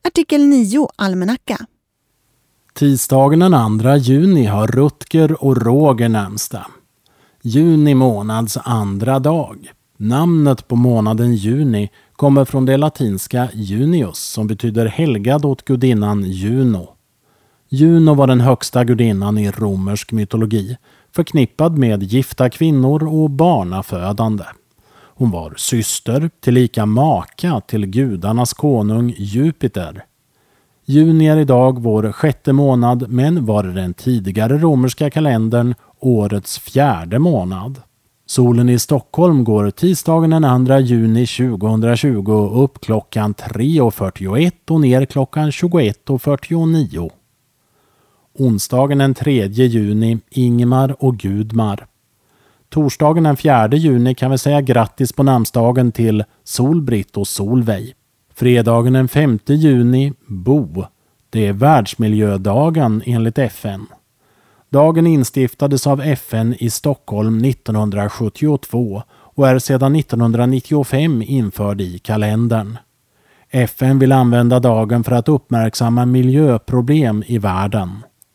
Artikel 9 almanacka. Tisdagen den 2 juni har Rutger och Roger namnsdag. Juni månads andra dag. Namnet på månaden juni kommer från det latinska junius som betyder helgad åt gudinnan Juno. Juno var den högsta gudinnan i romersk mytologi, förknippad med gifta kvinnor och barnafödande. Hon var syster, tillika maka till gudarnas konung Jupiter. Juni är idag vår 6:e månad, men var den tidigare romerska kalendern årets 4:e månad. Solen i Stockholm går tisdagen den 2 juni 2020 upp klockan 3:41 och ner klockan 21:49. Onsdagen den 3 juni Ingmar och Gudmar. Torsdagen den 4 juni kan vi säga grattis på namnsdagen till Solbritt och Solveig. Fredagen den 5 juni Bo. Det är världsmiljödagen enligt FN. Dagen instiftades av FN i Stockholm 1972 och är sedan 1995 införd i kalendern. FN vill använda dagen för att uppmärksamma miljöproblem i världen.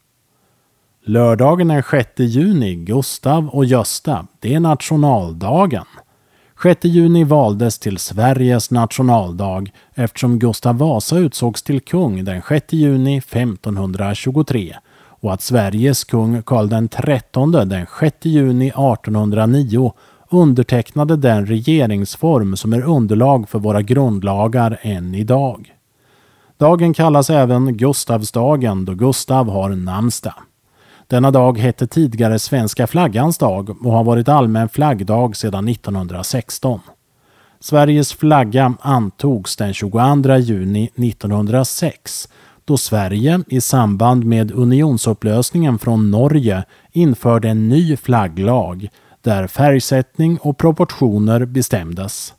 Lördagen den 6 juni, Gustav och Gösta, det är nationaldagen. 6 juni valdes till Sveriges nationaldag eftersom Gustav Vasa utsågs till kung den 6 juni 1523 och att Sveriges kung Karl den 13 den 6 juni 1809 undertecknade den regeringsform som är underlag för våra grundlagar än idag. Dagen kallas även Gustavsdagen då Gustav har namnsdag. Denna dag hette tidigare Svenska flaggans dag och har varit allmän flaggdag sedan 1916. Sveriges flagga antogs den 22 juni 1906 då Sverige i samband med unionsupplösningen från Norge införde en ny flagglag där färgsättning och proportioner bestämdes.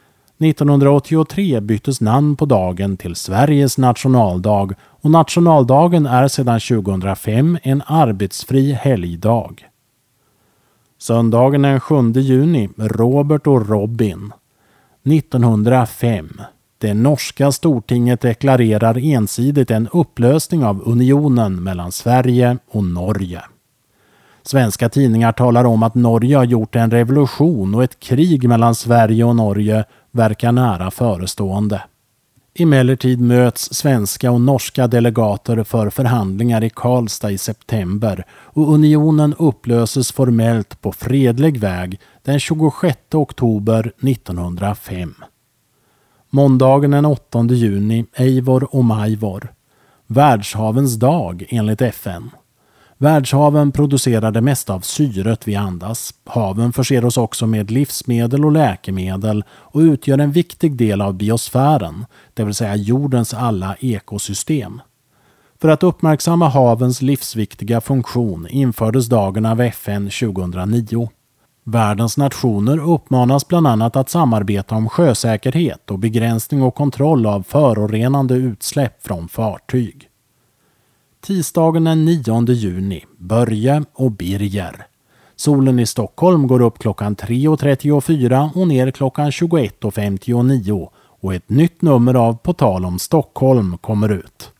1983 byttes namn på dagen till Sveriges nationaldag och nationaldagen är sedan 2005 en arbetsfri helgdag. Söndagen den 7 juni, Robert och Robin. 1905. Det norska stortinget deklarerar ensidigt en upplösning av unionen mellan Sverige och Norge. Svenska tidningar talar om att Norge har gjort en revolution och ett krig mellan Sverige och Norge verkar nära förestående. Emellertid möts svenska och norska delegater för förhandlingar i Karlstad i september och unionen upplöses formellt på fredlig väg den 26 oktober 1905. Måndagen den 8 juni, Eivor och Majvor. Världshavens dag enligt FN. Världshaven producerar det mesta av syret vi andas. Haven förser oss också med livsmedel och läkemedel och utgör en viktig del av biosfären, det vill säga jordens alla ekosystem. För att uppmärksamma havens livsviktiga funktion infördes dagen av FN 2009. Världens nationer uppmanas bland annat att samarbeta om sjösäkerhet och begränsning och kontroll av förorenande utsläpp från fartyg. Tisdagen den 9 juni, Börje och Birger. Solen i Stockholm går upp klockan 3:34 och ner klockan 21:59 och ett nytt nummer av På tal om Stockholm kommer ut.